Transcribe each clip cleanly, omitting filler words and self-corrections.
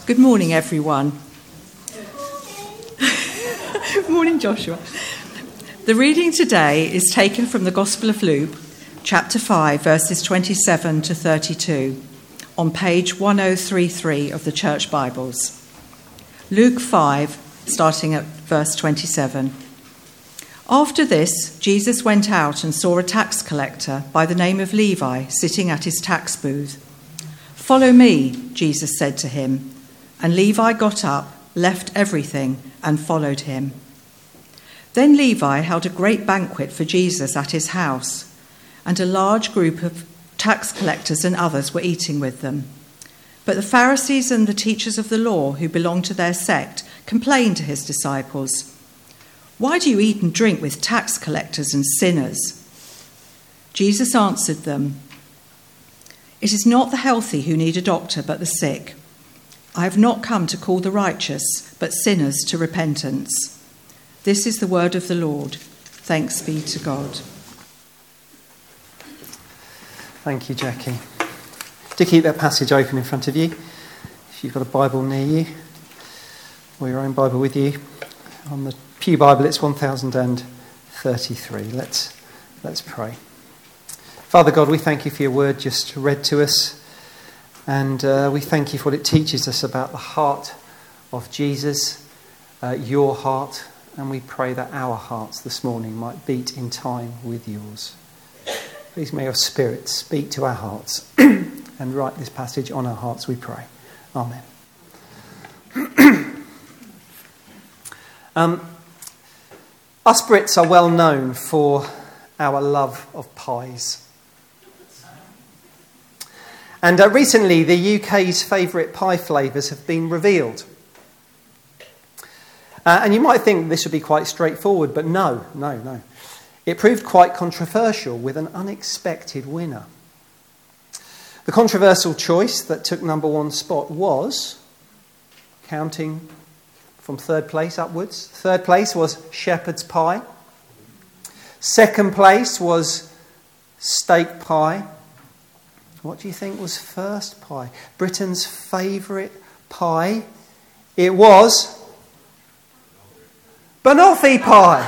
Good morning, everyone. Morning, Joshua. The reading today is taken from the Gospel of Luke, chapter 5, verses 27 to 32, on page 1033 of the Church Bibles. Luke 5, starting at verse 27. After this, Jesus went out and saw a tax collector by the name of Levi sitting at his tax booth. "Follow me," Jesus said to him. And Levi got up, left everything, and followed him. Then Levi held a great banquet for Jesus at his house, and a large group of tax collectors and others were eating with them. But the Pharisees and the teachers of the law who belonged to their sect complained to his disciples, "Why do you eat and drink with tax collectors and sinners?" Jesus answered them, "It is not the healthy who need a doctor, but the sick. I have not come to call the righteous, but sinners to repentance." This is the word of the Lord. Thanks be to God. Thank you, Jackie. Do keep that passage open in front of you. If you've got a Bible near you, or your own Bible with you, on the Pew Bible it's 1033. Let's pray. Father God, we thank you for your word just read to us. And we thank you for what it teaches us about the heart of Jesus, your heart, and we pray that our hearts this morning might beat in time with yours. Please may your Spirit speak to our hearts and write this passage on our hearts, we pray. Amen. Us Brits are well known for our love of pies. And recently, the UK's favourite pie flavours have been revealed. And you might think this would be quite straightforward, but no. It proved quite controversial with an unexpected winner. The controversial choice that took number one spot was, counting from third place upwards, third place was shepherd's pie. Second place was steak pie. What do you think was first pie? Britain's favourite pie? It was banoffee pie.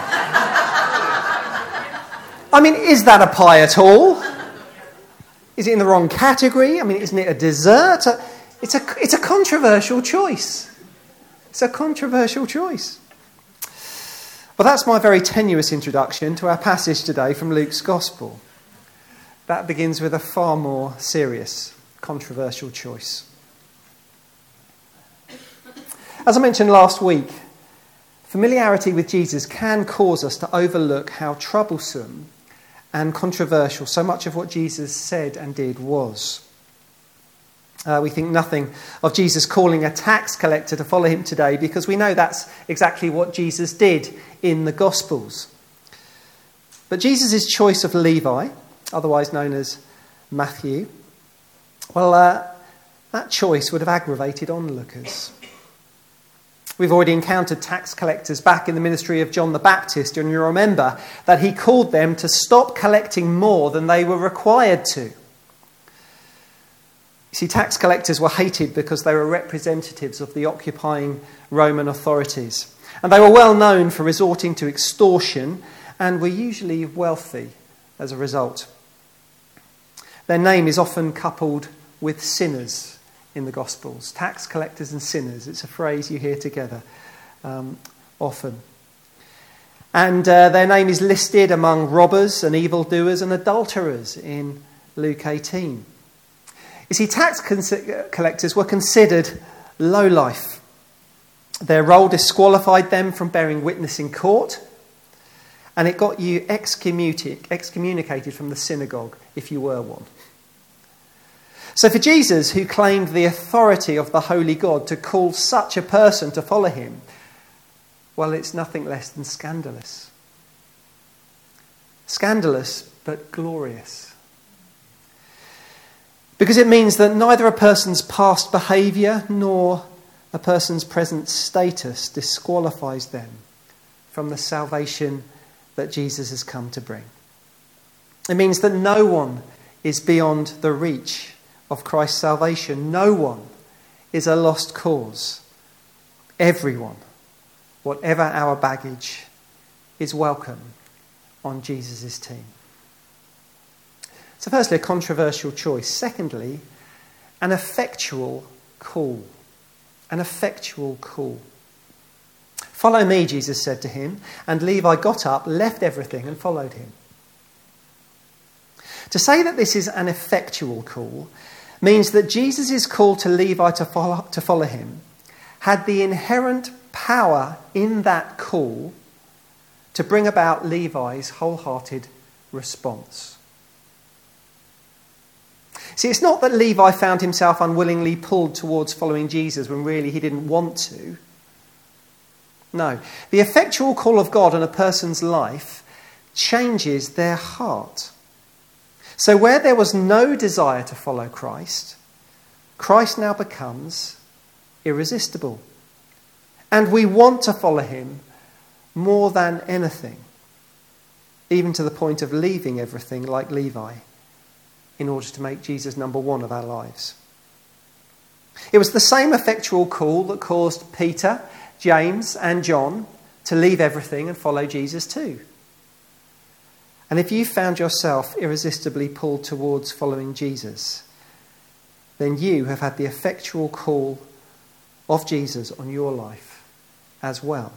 I mean, is that a pie at all? Is it in the wrong category? I mean, isn't it a dessert? It's a controversial choice. It's a controversial choice. Well, that's my very tenuous introduction to our passage today from Luke's Gospel. That begins with a far more serious, controversial choice. As I mentioned last week, familiarity with Jesus can cause us to overlook how troublesome and controversial so much of what Jesus said and did was. We think nothing of Jesus calling a tax collector to follow him today because we know that's exactly what Jesus did in the Gospels. But Jesus' choice of Levi, otherwise known as Matthew, well, that choice would have aggravated onlookers. We've already encountered tax collectors back in the ministry of John the Baptist, and you remember that he called them to stop collecting more than they were required to. You see, tax collectors were hated because they were representatives of the occupying Roman authorities, and they were well known for resorting to extortion and were usually wealthy as a result. Their name is often coupled with sinners in the Gospels. Tax collectors and sinners. It's a phrase you hear together often. And their name is listed among robbers and evildoers and adulterers in Luke 18. You see, tax collectors were considered low life. Their role disqualified them from bearing witness in court, and it got you excommunicated from the synagogue if you were one. So for Jesus, who claimed the authority of the holy God, to call such a person to follow him, well, it's nothing less than scandalous. Scandalous, but glorious. Because it means that neither a person's past behaviour nor a person's present status disqualifies them from the salvation that Jesus has come to bring. It means that no one is beyond the reach of Christ's salvation. No one is a lost cause. Everyone, whatever our baggage, is welcome on Jesus' team. So firstly, a controversial choice. Secondly, an effectual call. An effectual call. "Follow me," Jesus said to him, and Levi got up, left everything and followed him. To say that this is an effectual call means that Jesus' call to Levi to follow him had the inherent power in that call to bring about Levi's wholehearted response. See, it's not that Levi found himself unwillingly pulled towards following Jesus when really he didn't want to. No, the effectual call of God on a person's life changes their heart. So where there was no desire to follow Christ, Christ now becomes irresistible. And we want to follow him more than anything, even to the point of leaving everything like Levi in order to make Jesus number one of our lives. It was the same effectual call that caused Peter, James and John to leave everything and follow Jesus too. And if you found yourself irresistibly pulled towards following Jesus, then you have had the effectual call of Jesus on your life as well.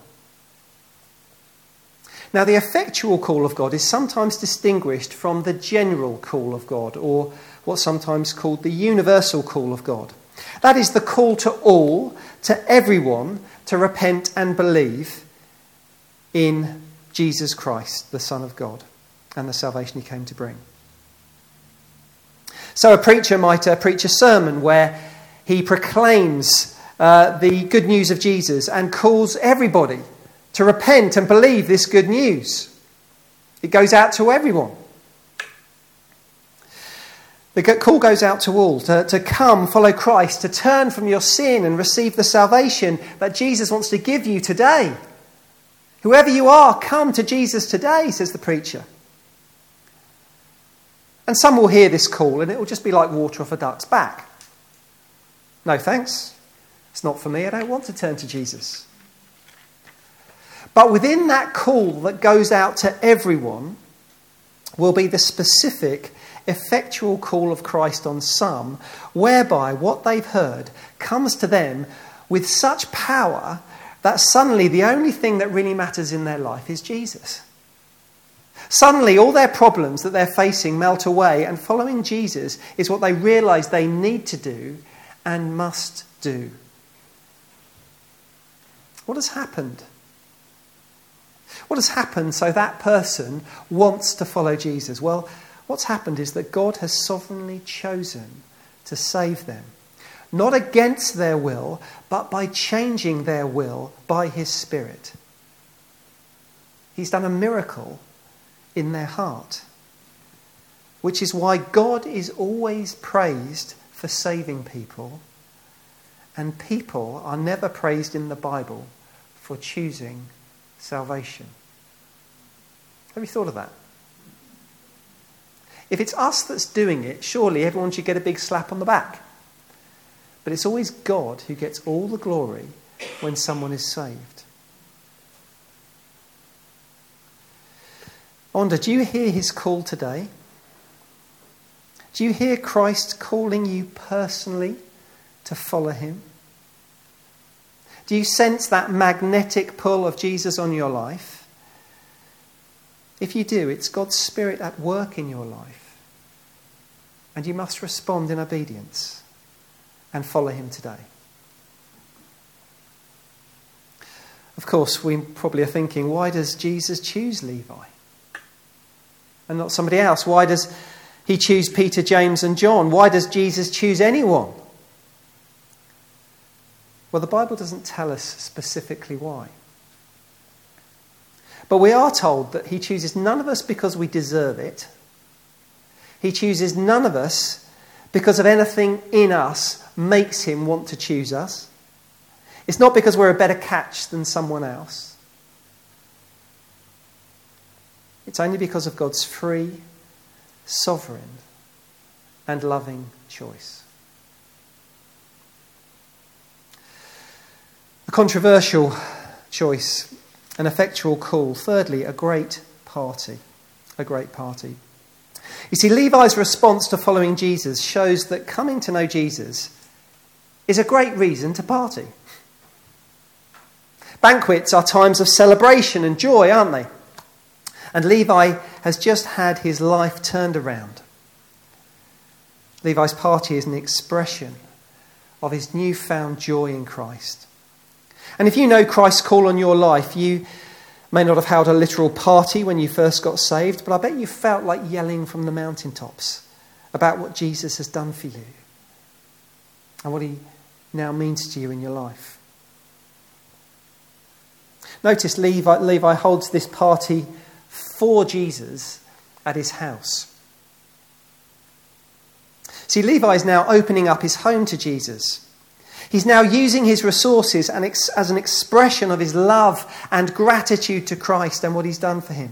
Now, the effectual call of God is sometimes distinguished from the general call of God, or what's sometimes called the universal call of God. That is the call to all, to everyone, to repent and believe in Jesus Christ, the Son of God, and the salvation he came to bring. So a preacher might preach a sermon where he proclaims the good news of Jesus and calls everybody to repent and believe this good news. It goes out to everyone. The call goes out to all, to come, follow Christ, to turn from your sin and receive the salvation that Jesus wants to give you today. Whoever you are, come to Jesus today, says the preacher. And some will hear this call and it will just be like water off a duck's back. No thanks. It's not for me. I don't want to turn to Jesus. But within that call that goes out to everyone will be the specific, effectual call of Christ on some, whereby what they've heard comes to them with such power that suddenly the only thing that really matters in their life is Jesus. Suddenly all their problems that they're facing melt away, and following Jesus is what they realise they need to do and must do. What has happened? What has happened so that person wants to follow Jesus? Well, what's happened is that God has sovereignly chosen to save them. Not against their will, but by changing their will by his Spirit. He's done a miracle in their heart. Which is why God is always praised for saving people, and people are never praised in the Bible for choosing salvation. Have you thought of that? If it's us that's doing it, surely everyone should get a big slap on the back. But it's always God who gets all the glory when someone is saved. Onda, do you hear his call today? Do you hear Christ calling you personally to follow him? Do you sense that magnetic pull of Jesus on your life? If you do, it's God's Spirit at work in your life. And you must respond in obedience and follow him today. Of course, we probably are thinking, why does Jesus choose Levi and not somebody else? Why does he choose Peter, James and John? Why does Jesus choose anyone? Well, the Bible doesn't tell us specifically why. But we are told that he chooses none of us because we deserve it. He chooses none of us because of anything in us makes him want to choose us. It's not because we're a better catch than someone else. It's only because of God's free, sovereign, and loving choice. Controversial choice, an effectual call. Thirdly, a great party. A great party. You see, Levi's response to following Jesus shows that coming to know Jesus is a great reason to party. Banquets are times of celebration and joy, aren't they? And Levi has just had his life turned around. Levi's party is an expression of his newfound joy in Christ. And if you know Christ's call on your life, you may not have held a literal party when you first got saved, but I bet you felt like yelling from the mountaintops about what Jesus has done for you and what he now means to you in your life. Notice Levi holds this party for Jesus at his house. See, Levi is now opening up his home to Jesus. He's now using his resources as an expression of his love and gratitude to Christ and what he's done for him.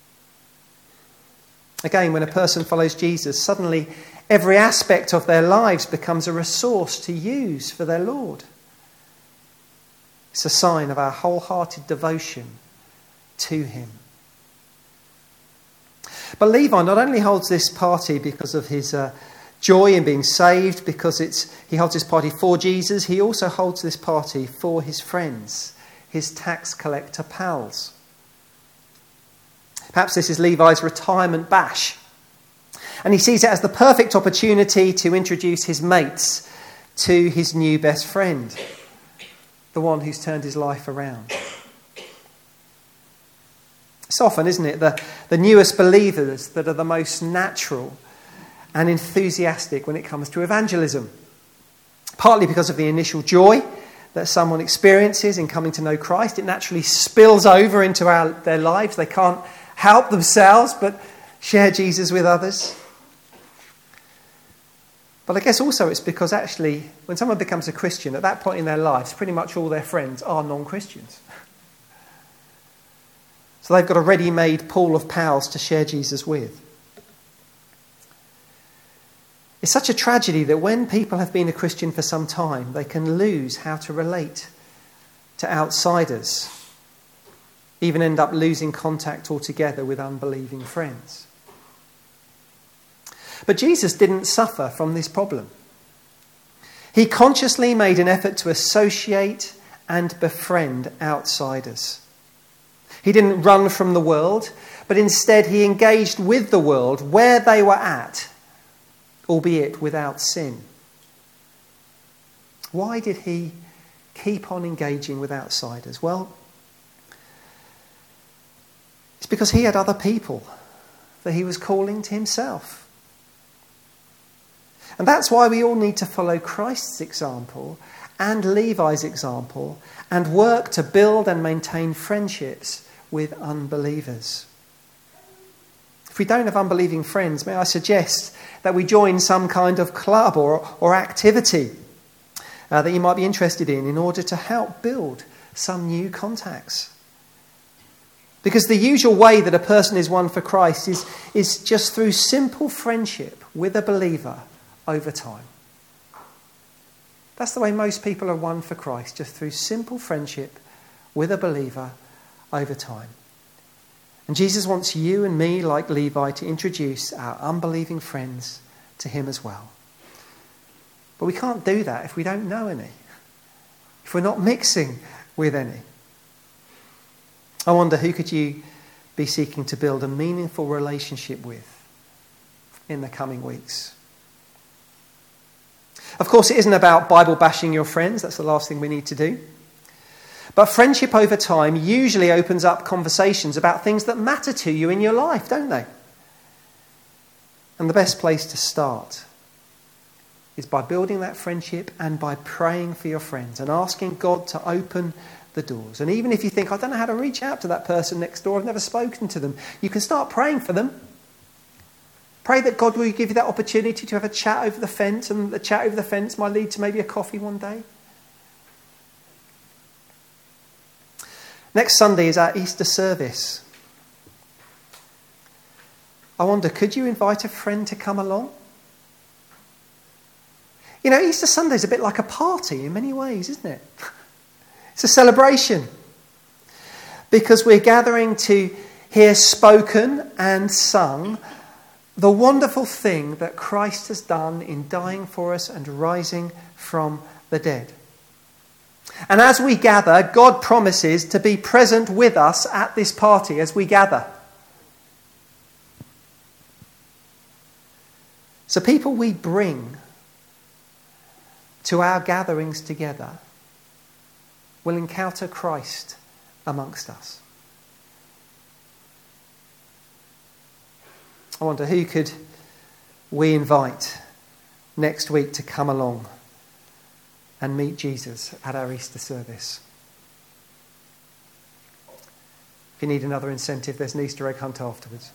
Again, when a person follows Jesus, suddenly every aspect of their lives becomes a resource to use for their Lord. It's a sign of our wholehearted devotion to him. But Levi not only holds this party because of his joy in being saved, because he holds this party for Jesus, he also holds this party for his friends, his tax collector pals. Perhaps this is Levi's retirement bash, and he sees it as the perfect opportunity to introduce his mates to his new best friend, the one who's turned his life around. It's often, isn't it, the newest believers that are the most natural and enthusiastic when it comes to evangelism. Partly because of the initial joy that someone experiences in coming to know Christ. It naturally spills over into their lives. They can't help themselves but share Jesus with others. But I guess also it's because actually when someone becomes a Christian, at that point in their lives, pretty much all their friends are non-Christians. So they've got a ready-made pool of pals to share Jesus with. It's such a tragedy that when people have been a Christian for some time, they can lose how to relate to outsiders, even end up losing contact altogether with unbelieving friends. But Jesus didn't suffer from this problem. He consciously made an effort to associate and befriend outsiders. He didn't run from the world, but instead he engaged with the world where they were at, albeit without sin. Why did he keep on engaging with outsiders? Well, it's because he had other people that he was calling to himself. And that's why we all need to follow Christ's example and Levi's example and work to build and maintain friendships with unbelievers. If we don't have unbelieving friends, may I suggest that we join some kind of club or activity that you might be interested in order to help build some new contacts. Because the usual way that a person is won for Christ is just through simple friendship with a believer over time. That's the way most people are won for Christ, just through simple friendship with a believer over time. And Jesus wants you and me, like Levi, to introduce our unbelieving friends to him as well. But we can't do that if we don't know any, if we're not mixing with any. I wonder, who could you be seeking to build a meaningful relationship with in the coming weeks? Of course, it isn't about Bible bashing your friends. That's the last thing we need to do. But friendship over time usually opens up conversations about things that matter to you in your life, don't they? And the best place to start is by building that friendship and by praying for your friends and asking God to open the doors. And even if you think, I don't know how to reach out to that person next door, I've never spoken to them, you can start praying for them. Pray that God will give you that opportunity to have a chat over the fence, and the chat over the fence might lead to maybe a coffee one day. Next Sunday is our Easter service. I wonder, could you invite a friend to come along? You know, Easter Sunday is a bit like a party in many ways, isn't it? It's a celebration because we're gathering to hear spoken and sung the wonderful thing that Christ has done in dying for us and rising from the dead. And as we gather, God promises to be present with us at this party as we gather. So people we bring to our gatherings together will encounter Christ amongst us. I wonder, who could we invite next week to come along and meet Jesus at our Easter service? If you need another incentive, there's an Easter egg hunt afterwards.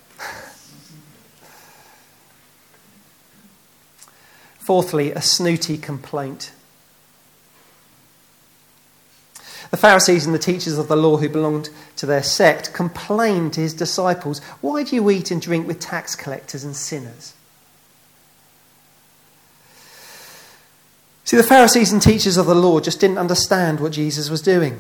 Fourthly, a snooty complaint. The Pharisees and the teachers of the law who belonged to their sect complained to his disciples, "Why do you eat and drink with tax collectors and sinners?" See, the Pharisees and teachers of the law just didn't understand what Jesus was doing.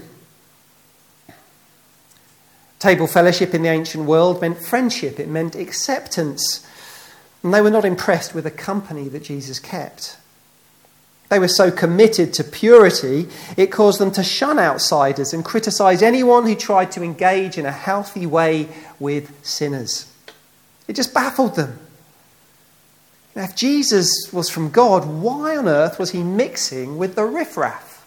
Table fellowship in the ancient world meant friendship, it meant acceptance. And they were not impressed with the company that Jesus kept. They were so committed to purity, it caused them to shun outsiders and criticise anyone who tried to engage in a healthy way with sinners. It just baffled them. Now, if Jesus was from God, why on earth was he mixing with the riffraff?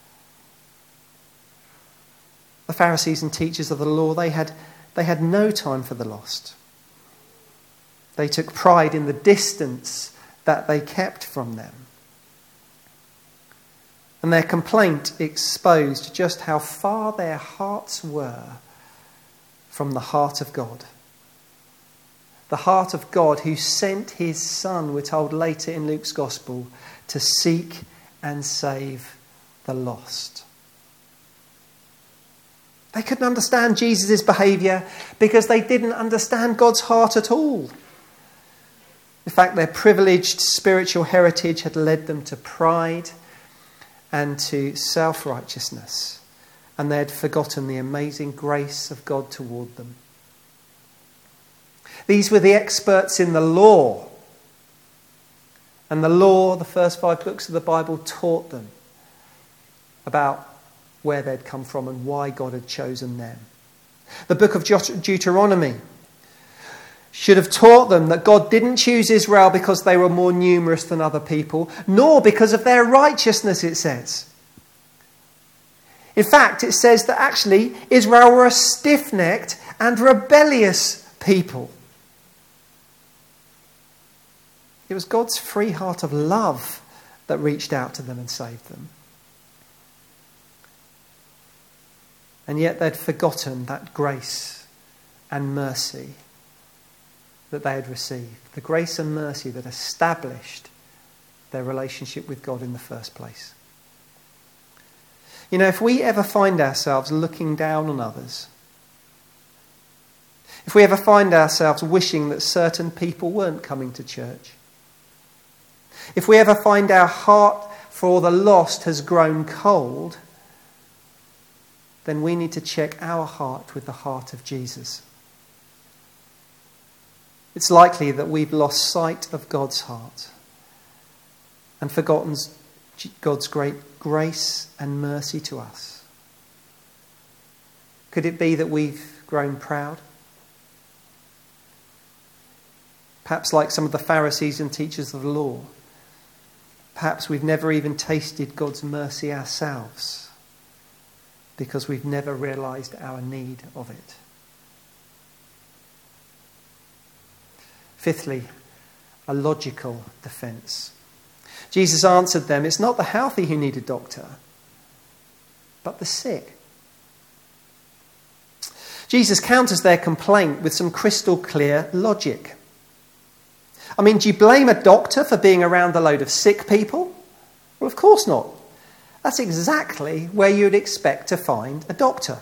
The Pharisees and teachers of the law, they had no time for the lost. They took pride in the distance that they kept from them. And their complaint exposed just how far their hearts were from the heart of God. The heart of God who sent his Son, we're told later in Luke's Gospel, to seek and save the lost. They couldn't understand Jesus' behaviour because they didn't understand God's heart at all. In fact, their privileged spiritual heritage had led them to pride and to self-righteousness, and they had forgotten the amazing grace of God toward them. These were the experts in the law, and the law, the first 5 books of the Bible, taught them about where they'd come from and why God had chosen them. The book of Deuteronomy should have taught them that God didn't choose Israel because they were more numerous than other people, nor because of their righteousness, it says. In fact, it says that actually Israel were a stiff-necked and rebellious people. It was God's free heart of love that reached out to them and saved them. And yet they'd forgotten that grace and mercy that they had received. The grace and mercy that established their relationship with God in the first place. You know, if we ever find ourselves looking down on others, if we ever find ourselves wishing that certain people weren't coming to church, if we ever find our heart for the lost has grown cold, then we need to check our heart with the heart of Jesus. It's likely that we've lost sight of God's heart and forgotten God's great grace and mercy to us. Could it be that we've grown proud? Perhaps like some of the Pharisees and teachers of the law, perhaps we've never even tasted God's mercy ourselves because we've never realised our need of it. Fifthly, a logical defence. Jesus answered them, "It's not the healthy who need a doctor, but the sick." Jesus counters their complaint with some crystal clear logic. I mean, do you blame a doctor for being around a load of sick people? Well, of course not. That's exactly where you'd expect to find a doctor.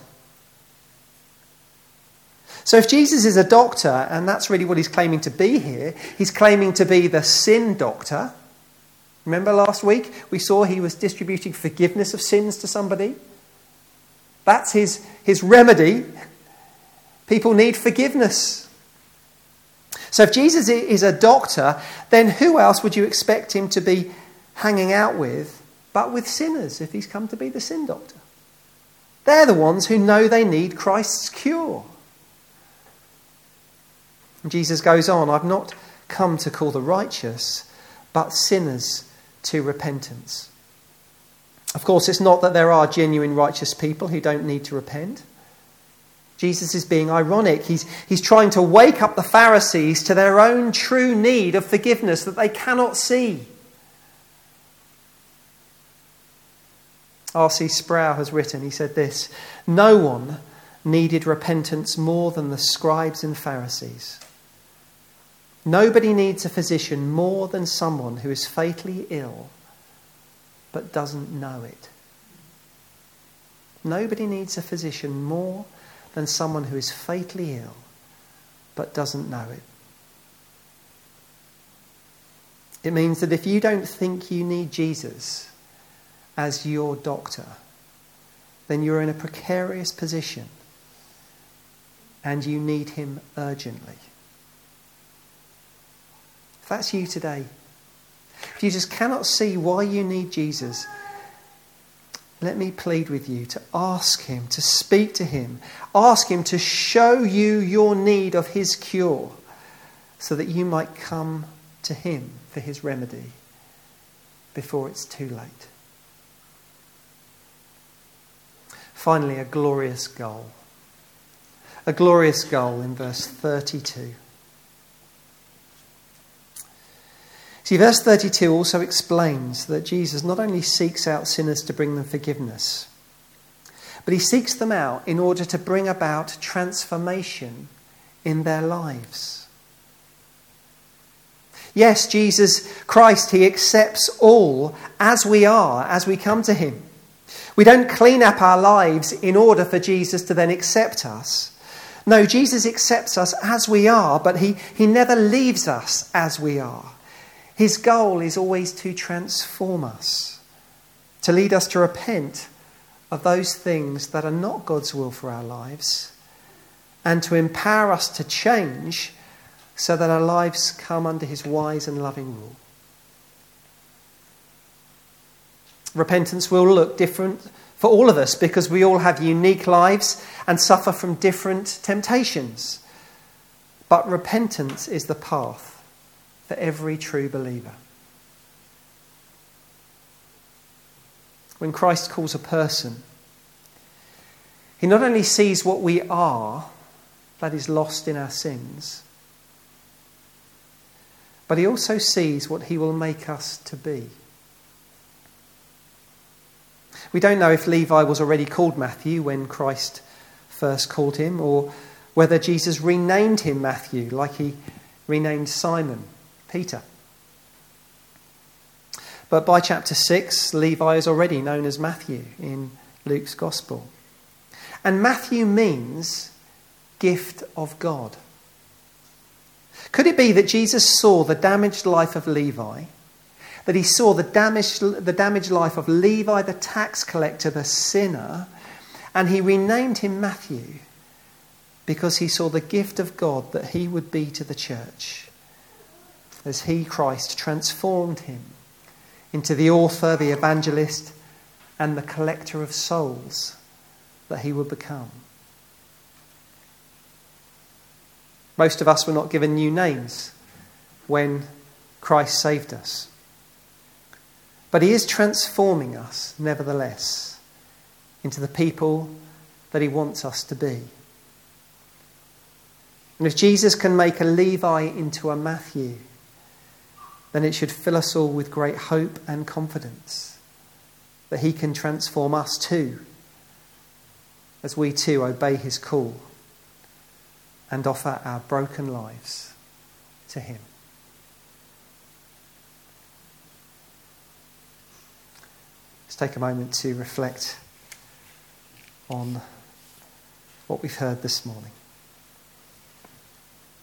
So if Jesus is a doctor, and that's really what he's claiming to be here, he's claiming to be the sin doctor. Remember last week we saw he was distributing forgiveness of sins to somebody? That's his remedy. People need forgiveness. So if Jesus is a doctor, then who else would you expect him to be hanging out with but with sinners if he's come to be the sin doctor? They're the ones who know they need Christ's cure. And Jesus goes on, I've not come to call the righteous, but sinners to repentance. Of course, it's not that there are genuine righteous people who don't need to repent. Jesus is being ironic. He's trying to wake up the Pharisees to their own true need of forgiveness that they cannot see. R.C. Sproul has written, he said this, no one needed repentance more than the scribes and Pharisees. Nobody needs a physician more than someone who is fatally ill but doesn't know it. Nobody needs a physician more than someone who is fatally ill but doesn't know it. It means that if you don't think you need Jesus as your doctor, then you're in a precarious position and you need him urgently. If that's you today, if you just cannot see why you need Jesus, let me plead with you to ask him, to speak to him. Ask him to show you your need of his cure so that you might come to him for his remedy before it's too late. Finally, a glorious goal. A glorious goal in verse 32. See, verse 32 also explains that Jesus not only seeks out sinners to bring them forgiveness, but he seeks them out in order to bring about transformation in their lives. Yes, Jesus Christ, he accepts all as we are, as we come to him. We don't clean up our lives in order for Jesus to then accept us. No, Jesus accepts us as we are, but he never leaves us as we are. His goal is always to transform us, to lead us to repent of those things that are not God's will for our lives, and to empower us to change so that our lives come under his wise and loving rule. Repentance will look different for all of us because we all have unique lives and suffer from different temptations. But repentance is the path for every true believer. When Christ calls a person, he not only sees what we are, that is lost in our sins, but he also sees what he will make us to be. We don't know if Levi was already called Matthew when Christ first called him, or whether Jesus renamed him Matthew like he renamed Simon Peter. But by chapter 6, Levi is already known as Matthew in Luke's Gospel. And Matthew means gift of God. Could it be that Jesus saw the damaged life of Levi, that he saw the damaged life of Levi the tax collector, the sinner, and he renamed him Matthew because he saw the gift of God that he would be to the church as he, Christ, transformed him into the author, the evangelist, and the collector of souls that he would become. Most of us were not given new names when Christ saved us. But he is transforming us, nevertheless, into the people that he wants us to be. And if Jesus can make a Levi into a Matthew, then it should fill us all with great hope and confidence that he can transform us too, as we too obey his call and offer our broken lives to him. Let's take a moment to reflect on what we've heard this morning.